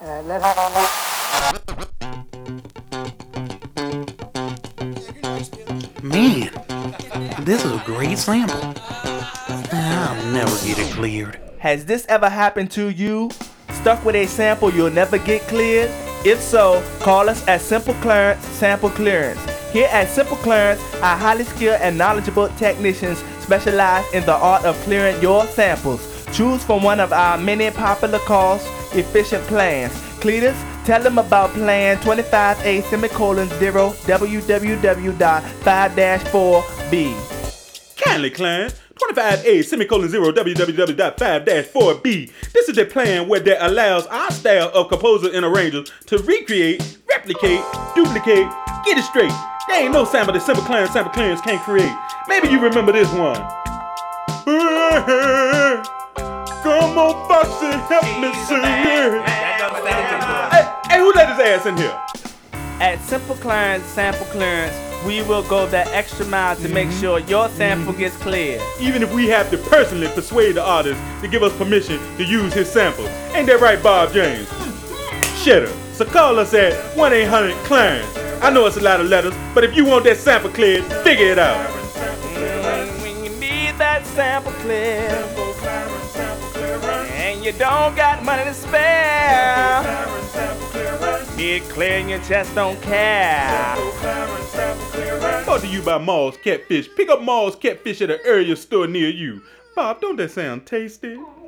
Man, this is a great sample. I'll never get it cleared. Has this ever happened to you? Stuck with a sample you'll never get cleared? If so, call us at Simple Clearance Sample Clearance. Here at Simple Clearance, our highly skilled and knowledgeable technicians specialize in the art of clearing your samples. Choose from one of our many popular cost-efficient plans. Cletus, tell them about Plan 25A semicolon 0 www.5-4B. Kindly client, 25A semicolon 0 www.5-4B. This is the plan where that allows our style of composers and arrangers to recreate, replicate, duplicate, get it straight. There ain't no sample that Simple Clearance can't create. Maybe you remember this one. Come on, Foxy, help me sing. Hey, who let his ass in here? At Simple Clearance Sample Clearance, we will go that extra mile to make sure your sample gets cleared. Even if we have to personally persuade the artist to give us permission to use his sample. Ain't that right, Bob James? Shut up. So call us at 1-800-CLEARANCE. I know it's a lot of letters, but if you want that sample cleared, figure it out. When you need that sample cleared, and you don't got money to spare, get clear and you just don't care. Brought to you by Mall's Catfish. Pick up Mall's Catfish at an area store near you. Bob, don't that sound tasty?